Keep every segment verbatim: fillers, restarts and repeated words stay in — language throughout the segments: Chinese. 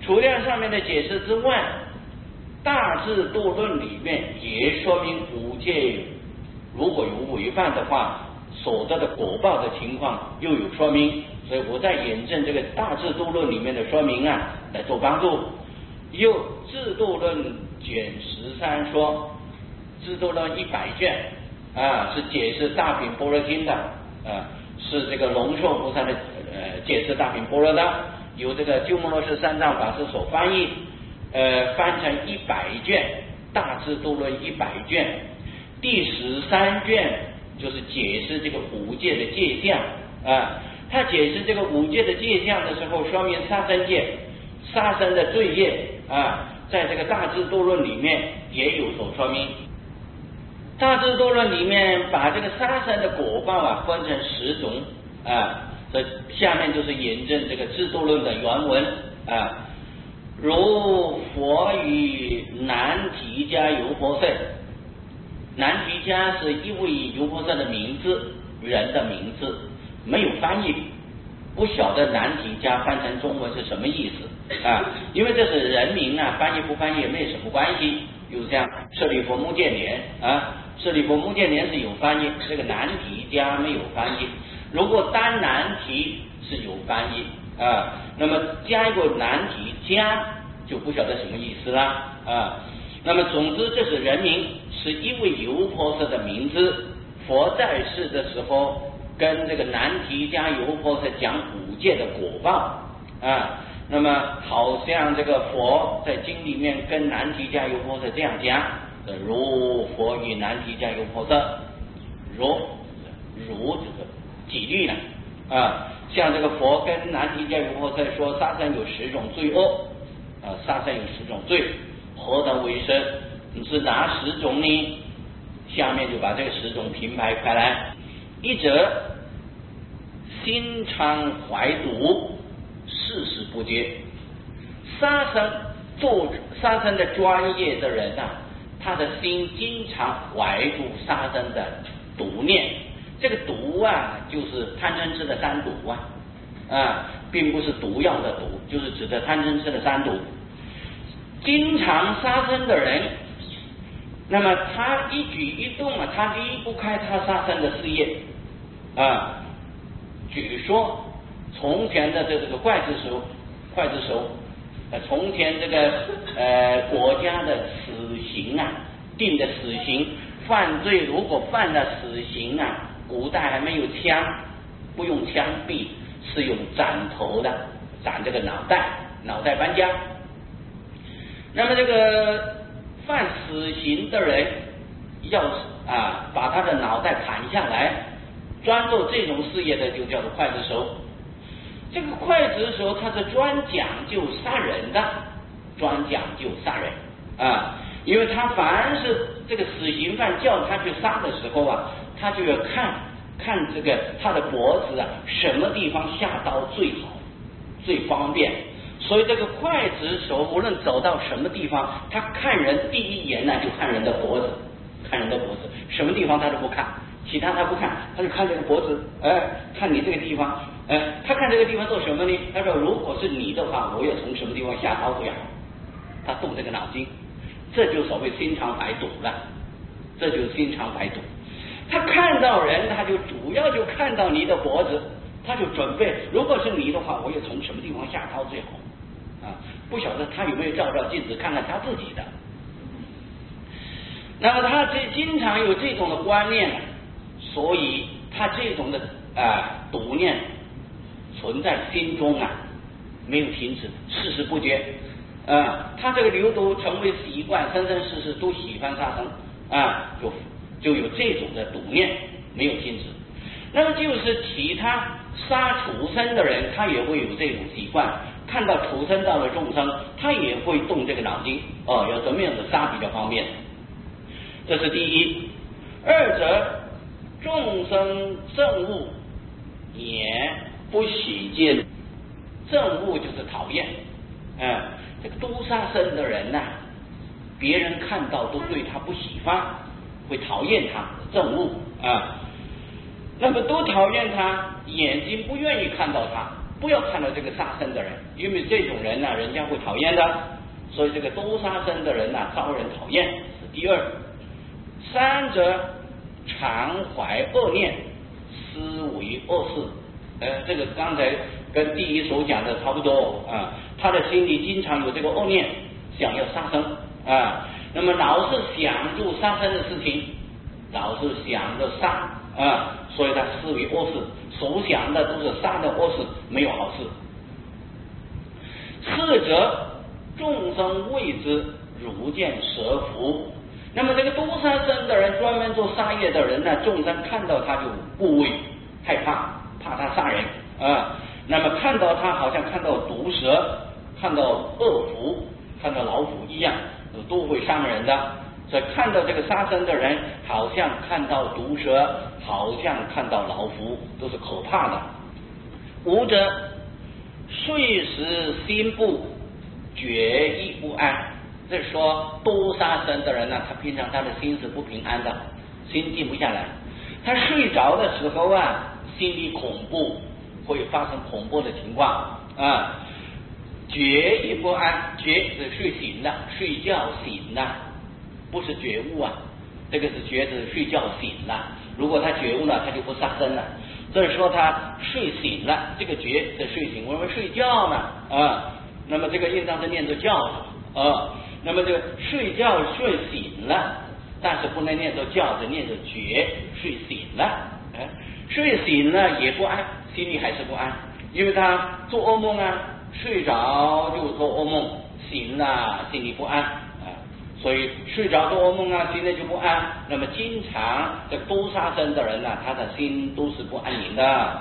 除掉上面的解释之外，大智度论里面也说明五戒如果有违犯的话，所得的果报的情况又有说明，所以我在引证这个大智度论里面的说明啊，来做帮助。又智度论卷十三说，智度论一百卷啊，是解释大品般若经的啊，是这个龙树菩萨的呃解释大品般若的，由这个鸠摩罗什三藏法师所翻译，呃翻成一百卷，大智度论一百卷，第十三卷就是解释这个五戒的戒相啊。他解释这个五戒的戒相的时候，说明杀生戒、杀生的罪业啊，在这个大智度论里面也有所说明。大智度论里面把这个杀生的果报啊分成十种啊，这下面就是引证这个智度论的原文啊。如佛与难提迦游婆塞，难提迦是一位游婆塞的名字，人的名字，没有翻译，不晓得难提迦翻成中文是什么意思啊？因为这是人名啊，翻译不翻译也没什么关系。比如像舍利弗目犍连啊，舍利弗目犍连是有翻译，这个难提迦没有翻译。如果单难提是有翻译啊，那么加一个难提迦就不晓得什么意思啦啊。那么总之这是人名，是一位游婆塞的名字。佛在世的时候跟这个难提迦游婆塞讲五戒的果报啊，那么好像这个佛在经里面跟难提迦游婆塞这样讲，如佛与难提迦游婆塞，如如这个几率呢啊，像这个佛跟难提迦游婆塞说杀生有十种罪恶啊，杀生有十种罪，何等为生？你是哪十种呢？下面就把这个十种评排开来。一者心常怀毒，事事不接。杀生做杀生的专业的人啊，他的心经常怀住杀生的毒念。这个毒啊，就是贪嗔痴的三毒啊，啊，并不是毒药的毒，就是指的贪嗔痴的三毒。经常杀生的人，那么他一举一动啊，他离不开他杀生的事业啊。据说从前的这个刽子手，刽子手，呃，从前这个呃国家的死刑啊，定的死刑，犯罪如果犯了死刑啊，古代还没有枪，不用枪毙，是用斩头的，斩这个脑袋，脑袋搬家。那么这个犯死刑的人，要啊把他的脑袋砍下来，专做这种事业的就叫做刽子手。这个刽子手他是专讲究杀人的，专讲究杀人啊，因为他凡是这个死刑犯叫他去杀的时候啊，他就要看看这个他的脖子啊，什么地方下刀最好，最方便。所以这个刽子手无论走到什么地方，他看人第一眼呢就看人的脖子，看人的脖子，什么地方他都不看，其他他不看，他就看这个脖子，哎，看你这个地方，哎，他看这个地方做什么呢？他说如果是你的话，我要从什么地方下刀最好，他动这个脑筋，这就所谓心肠歹毒了，这就是心肠歹毒。他看到人，他就主要就看到你的脖子，他就准备，如果是你的话，我要从什么地方下刀最好啊？不晓得他有没有照照镜子看看他自己的。那么他这经常有这种的观念，所以他这种的啊毒念存在心中啊，没有停止，事事不绝啊。他这个流毒成为习惯，生生世世都喜欢杀生啊，就就有这种的毒念没有停止。那么就是其他杀畜生的人，他也会有这种习惯，看到畜生道的众生，他也会动这个脑筋哦，要怎么样的杀比较方便。这是第一。二者众生憎恶也不喜见，憎恶就是讨厌，嗯，这个都杀生的人呐、啊，别人看到都对他不喜欢，会讨厌他，憎恶啊。那么都讨厌他，眼睛不愿意看到他， 不要看到这个杀生的人，因为这种人呢、啊，人家会讨厌的。所以这个多杀生的人呢、啊，招人讨厌是第二。三者常怀恶念，思为恶事。呃，这个刚才跟第一所讲的差不多啊，他的心里经常有这个恶念，想要杀生啊，那么老是想住杀生的事情，老是想着杀啊，所以他思为恶事，所想的都是杀的恶事，没有好事。次者众生畏之，如见蛇伏。那么这个多杀生的人，专门做杀业的人呢，众生看到他就怖畏害怕，怕他杀人啊。那么看到他好像看到毒蛇，看到恶虎，看到老虎一样，都会伤人的。所以看到这个杀生的人，好像看到毒蛇，好像看到老虎，都是可怕的。五者睡时心不决意不安。这是说多杀生的人呢、啊，他平常他的心是不平安的，心静不下来。他睡着的时候啊，心里恐怖，会发生恐怖的情况啊。觉意不安，觉是睡醒了，睡觉醒了，不是觉悟啊，这个是觉是睡觉醒了。如果他觉悟了，他就不杀生了。这是说他睡醒了，这个觉是睡醒，我们睡觉呢啊，那么这个印章是念着觉啊。那么这个睡觉睡醒了，但是不能念着觉，是念着觉，睡醒了，哎，睡醒了也不安，心里还是不安，因为他做噩梦啊，睡着就做噩梦，醒了心里不安啊，所以睡着做噩梦啊，心里就不安。那么经常这多杀生的人呢、啊，他的心都是不安宁的。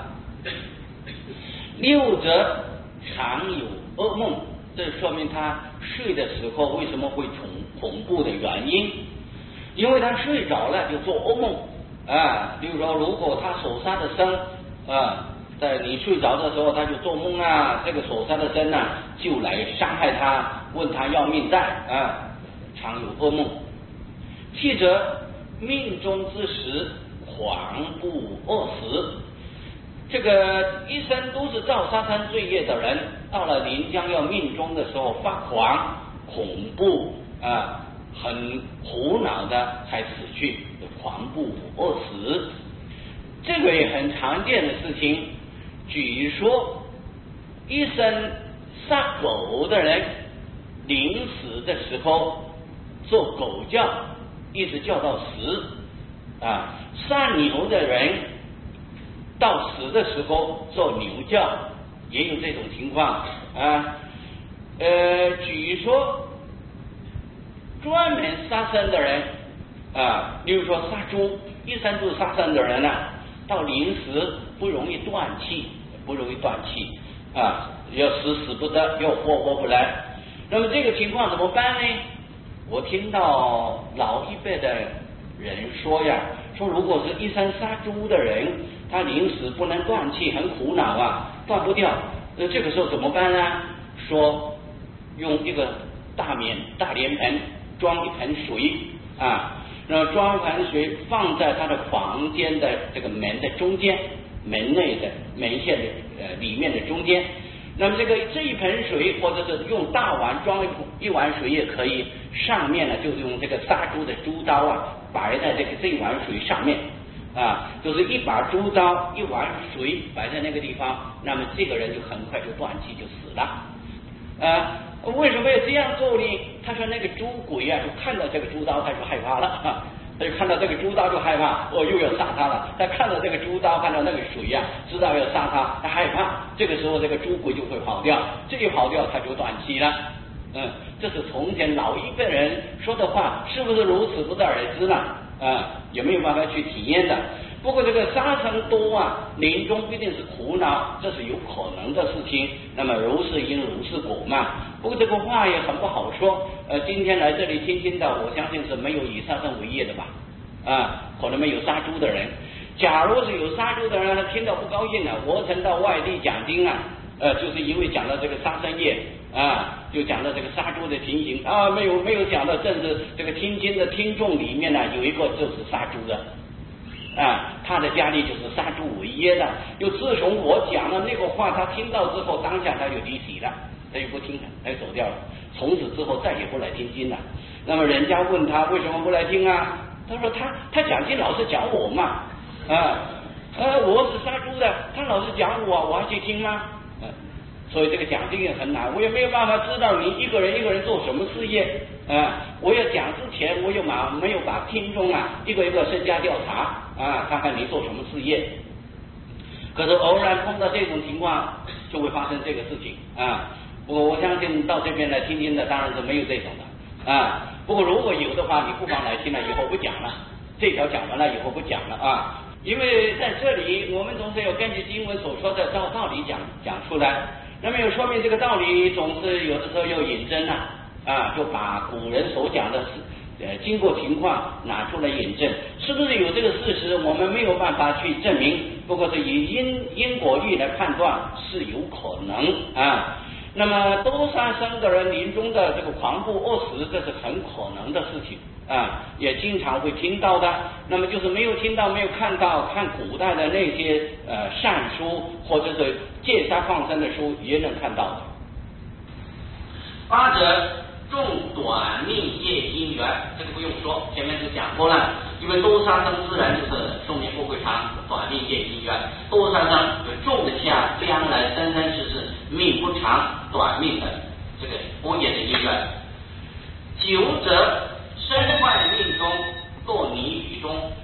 六者常有噩梦。这说明他睡的时候为什么会恐恐怖的原因，因为他睡着了就做噩梦啊。比如说，如果他所杀的生啊，在你睡着的时候他就做梦啊，这个所杀的生呢、啊、就来伤害他，问他要命债啊，常有噩梦。七者命中之时狂不饿死。这个一生都是造杀生罪业的人，到了临将要命终的时候发狂、恐怖啊，很苦恼的才死去，狂不饿死。这个也很常见的事情。据说一生杀狗的人，临死的时候做狗叫，一直叫到死啊；杀牛的人到死的时候做牛叫，也有这种情况啊。呃，据说专门杀生的人啊，例如说杀猪，一生都是杀生的人呢、啊，到临死不容易断气，不容易断气啊，要死死不得，要活活不来。那么这个情况怎么办呢？我听到老一辈的人说呀，说如果是一生杀猪的人，他临死不能断气，很苦恼啊，断不掉。那这个时候怎么办呢？说用一个大棉大莲盆装一盆水啊，然后装一盆水放在他的房间的这个门的中间，门内的门线的呃里面的中间。那么这个这一盆水，或者是用大碗装一一碗水也可以，上面呢就是用这个杀猪的猪刀啊，摆在这个这一碗水上面啊，就是一把猪刀一碗水摆在那个地方，那么这个人就很快就断气就死了啊。为什么要这样做呢？他说那个猪鬼啊，就看到这个猪刀他就害怕了，啊、他就看到这个猪刀就害怕，哦，又要杀他了。他看到这个猪刀，看到那个水啊，知道要杀他，他害怕。这个时候这个猪鬼就会跑掉，这一跑掉他就断气了。嗯，这是从前老一辈人说的话，是不是如此不得而知呢？啊，也没有办法去体验的。不过这个杀生多啊，临终必定是苦恼，这是有可能的事情。那么如是因如是果嘛。不过这个话也很不好说。呃，今天来这里听听的，我相信是没有以杀生为业的吧？啊，可能没有杀猪的人。假如是有杀猪的人，他听到不高兴了，我曾到外地讲经啊，呃，就是因为讲到这个杀生业啊，就讲到这个杀猪的情形啊，没有没有讲到，正是这个听经的听众里面呢，有一个就是杀猪的。 啊，他的家里就是杀猪为业的。又自从我讲了那个话，他听到之后，当下他就离席了，他就不听了，他就走掉了。从此之后再也不来听经了。那么人家问他为什么不来听啊？他说他他讲经老是讲我嘛，啊呃我是杀猪的，他老是讲我，我还去听吗？嗯、啊，所以这个讲经也很难，我也没有办法知道你一个人一个人做什么事业啊。我要讲之前，我又马没有把听众啊一个一个身家调查啊，看看你做什么事业。可是偶然碰到这种情况，就会发生这个事情啊。我我相信到这边来听听的当然是没有这种的啊。不过如果有的话，你不妨来听了，以后不讲了，这条讲完了以后不讲了啊。因为在这里我们总是要根据经文所说的照道理讲讲出来，那么又说明这个道理总是有的时候要引证啊，啊，就把古人所讲的呃经过情况拿出来引证，是不是有这个事实我们没有办法去证明，不过是以因因果律来判断是有可能啊。那么多杀生的人临终的这个狂暴饿死，这是很可能的事情啊，也经常会听到的。那么就是没有听到没有看到，看古代的那些呃善书或者是戒杀放生的书也能看到的。八者重短命业因缘，这个不用说，前面就讲过了。因为多杀生自然就是寿命不会长，短命业因缘。多杀生就种得下将来生生世世命不长短命的这个波业的因缘。久者身坏命中堕泥雨中，